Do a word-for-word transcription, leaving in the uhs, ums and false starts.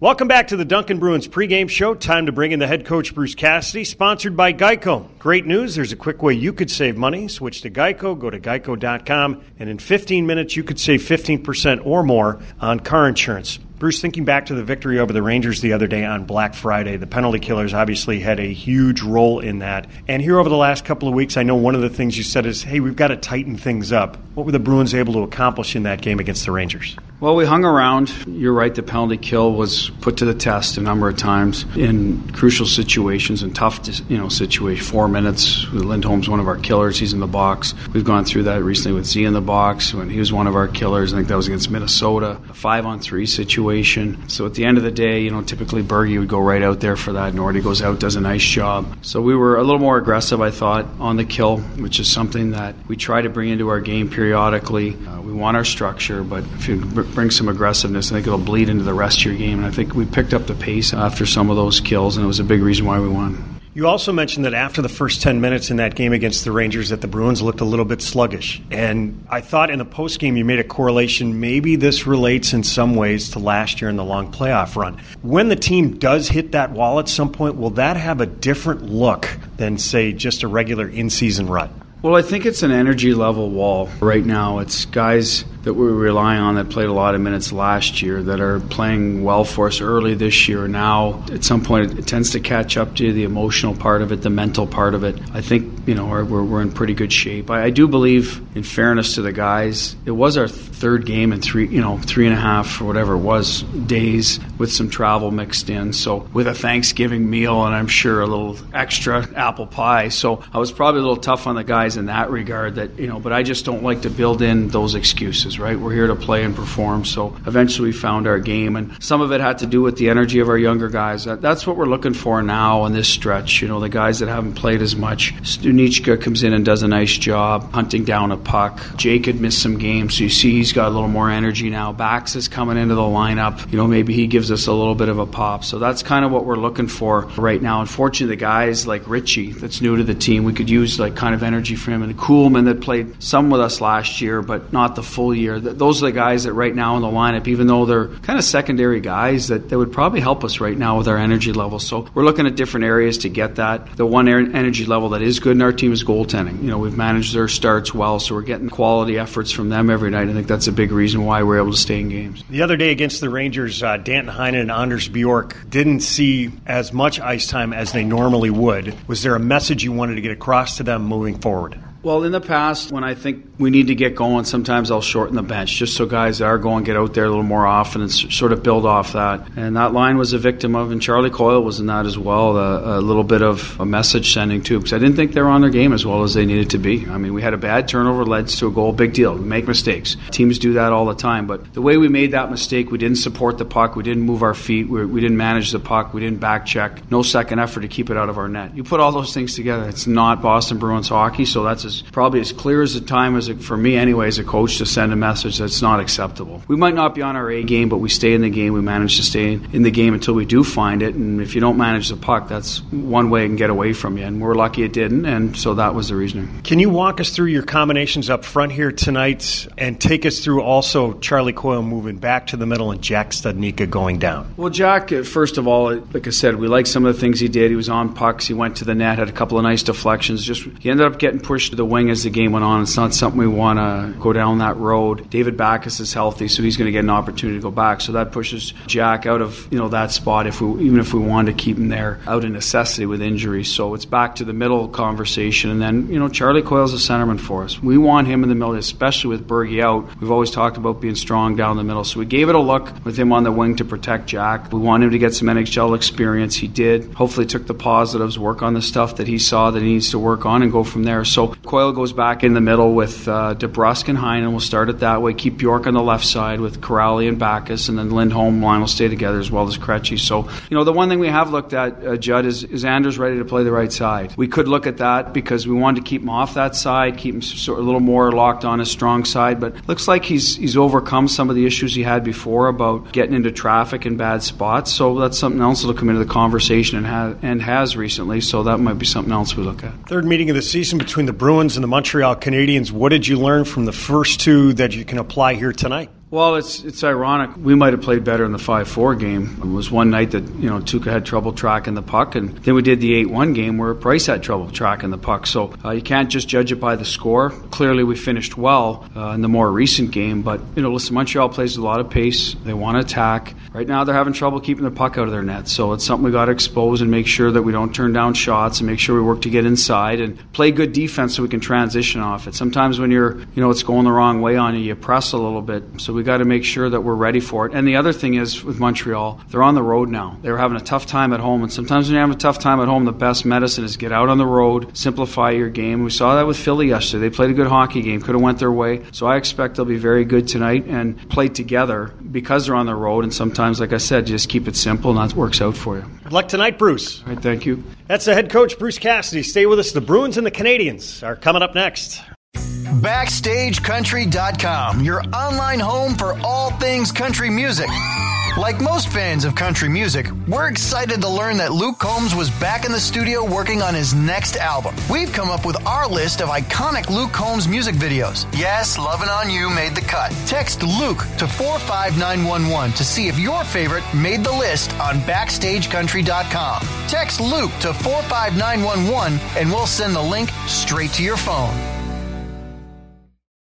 Welcome back to the Duncan Bruins pregame show. Time to bring in the head coach, Bruce Cassidy, sponsored by Geico. Great news, there's a quick way you could save money. Switch to Geico, go to geico dot com, and in fifteen minutes you could save fifteen percent or more on car insurance. Bruce, thinking back to the victory over the Rangers the other day on Black Friday, the penalty killers obviously had a huge role in that. And here over the last couple of weeks, I know one of the things you said is, hey, we've got to tighten things up. What were the Bruins able to accomplish in that game against the Rangers? Well, we hung around. You're right, the penalty kill was put to the test a number of times in crucial situations and tough you know, situations. Four minutes, Lindholm's one of our killers. He's in the box. We've gone through that recently with Z in the box when he was one of our killers. I think that was against Minnesota. A five-on-three situation. So at the end of the day, you know, typically Bergie would go right out there for that. Nordy goes out, does a nice job. So we were a little more aggressive, I thought, on the kill, which is something that we try to bring into our game periodically. Uh, we want our structure, but if you bring some aggressiveness, I think it'll bleed into the rest of your game. And I think we picked up the pace after some of those kills, and it was a big reason why we won. You also mentioned that after the first ten minutes in that game against the Rangers that the Bruins looked a little bit sluggish. And I thought in the postgame you made a correlation. Maybe this relates in some ways to last year in the long playoff run. When the team does hit that wall at some point, will that have a different look than, say, just a regular in-season run? Well, I think it's an energy level wall right now. It's guys that we rely on that played a lot of minutes last year that are playing well for us early this year. Now, at some point, it tends to catch up to the emotional part of it, the mental part of it. I think, you know, we're, we're in pretty good shape. I, I do believe, in fairness to the guys, it was our third game in three, you know, three and a half or whatever it was days with some travel mixed in. So with a Thanksgiving meal and I'm sure a little extra apple pie. So I was probably a little tough on the guys in that regard. That you know, but I just don't like to build in those excuses. Right, we're here to play and perform. So eventually we found our game, and some of it had to do with the energy of our younger guys. That, that's what we're looking for now in this stretch. You know, the guys that haven't played as much. Stunichka comes in and does a nice job hunting down a puck. Jake had missed some games, so you see he's got a little more energy now. Bax is coming into the lineup. You know, maybe he gives us a little bit of a pop. So that's kind of what we're looking for right now. Unfortunately, the guys like Richie, that's new to the team, we could use like kind of energy from him, and Kuhlman that played some with us last year, but not the full year. Those are the guys that right now in the lineup, even though they're kind of secondary guys, that they would probably help us right now with our energy level. So we're looking at different areas to get that. The one energy level that is good in our team is goaltending. You know, we've managed their starts well, so we're getting quality efforts from them every night. I think that's a big reason why we're able to stay in games. The other day against the Rangers, uh, Danton Heinen and Anders Bjork didn't see as much ice time as they normally would. Was there a message you wanted to get across to them moving forward? Well, in the past, when I think we need to get going, sometimes I'll shorten the bench just so guys that are going get out there a little more often and s- sort of build off that. And that line was a victim of, and Charlie Coyle was in that as well, a, a little bit of a message sending too, because I didn't think they were on their game as well as they needed to be. I mean, we had a bad turnover, led to a goal, big deal. We make mistakes. Teams do that all the time. But the way we made that mistake, we didn't support the puck, we didn't move our feet, we, we didn't manage the puck, we didn't back check, no second effort to keep it out of our net. You put all those things together, it's not Boston Bruins hockey, so that's as, probably as clear as the time as a, for me anyway as a coach to send a message that's not acceptable. We might not be on our A game, but we stay in the game. We manage to stay in the game until we do find it, and if you don't manage the puck, that's one way it can get away from you, and we're lucky it didn't, and so that was the reasoning. Can you walk us through your combinations up front here tonight and take us through also Charlie Coyle moving back to the middle and Jack Studnicka going down? Well, Jack, first of all, like I said, we like some of the things he did. He was on pucks, he went to the net, had a couple of nice deflections. Just he ended up getting pushed to the wing as the game went on. It's not something we want to go down that road. David Backes is healthy, so he's going to get an opportunity to go back. So that pushes Jack out of you know that spot. If we even if we wanted to keep him there, out of necessity with injury. So it's back to the middle conversation, and then you know Charlie Coyle's a centerman for us. We want him in the middle, especially with Bergie out. We've always talked about being strong down the middle, so we gave it a look with him on the wing to protect Jack. We want him to get some N H L experience. He did. Hopefully, took the positives, work on the stuff that he saw that he needs to work on, and go from there. So Coyle goes back in the middle with uh, DeBrusk and Heinen. We'll start it that way. Keep Bjork on the left side with Corrali and Backes, and then Lindholm line will stay together as well as Krejci. So, you know, the one thing we have looked at, uh, Judd, is, is Anders ready to play the right side? We could look at that because we wanted to keep him off that side, keep him sort of a little more locked on his strong side, but looks like he's he's overcome some of the issues he had before about getting into traffic in bad spots. So that's something else that'll come into the conversation and, ha- and has recently. So that might be something else we look at. Third meeting of the season between the Bruins and the Montreal Canadiens. What did you learn from the first two that you can apply here tonight? Well, it's it's ironic. We might have played better in the five four game. It was one night that, you know, Tuukka had trouble tracking the puck, and then we did the eight one game where Price had trouble tracking the puck. So uh, you can't just judge it by the score. Clearly we finished well uh, in the more recent game, but, you know, listen, Montreal plays with a lot of pace. They want to attack. Right now they're having trouble keeping the puck out of their net, so it's something we got to expose and make sure that we don't turn down shots and make sure we work to get inside and play good defense so we can transition off it. Sometimes when you're, you know, it's going the wrong way on you, you press a little bit, so we got to make sure that we're ready for it. And the other thing is with Montreal, they're on the road now. They were having a tough time at home, and sometimes when you have a tough time at home, the best medicine is get out on the road, simplify your game. We saw that with Philly yesterday. They played a good hockey game, could have went their way. So I expect they'll be very good tonight and play together because they're on the road. And sometimes, like I said, just keep it simple and that works out for you. Good luck tonight, Bruce. All right, thank you. That's the head coach, Bruce Cassidy. Stay with us. The Bruins and the Canadiens are coming up next. Backstage Country dot com, your online home for all things country music. Like most fans of country music, we're excited to learn that Luke Combs was back in the studio working on his next album. We've come up with our list of iconic Luke Combs music videos. Yes, Lovin' On You made the cut. Text Luke to four five nine one one to see if your favorite made the list on Backstage Country dot com. Text Luke to four five nine one one and we'll send the link straight to your phone.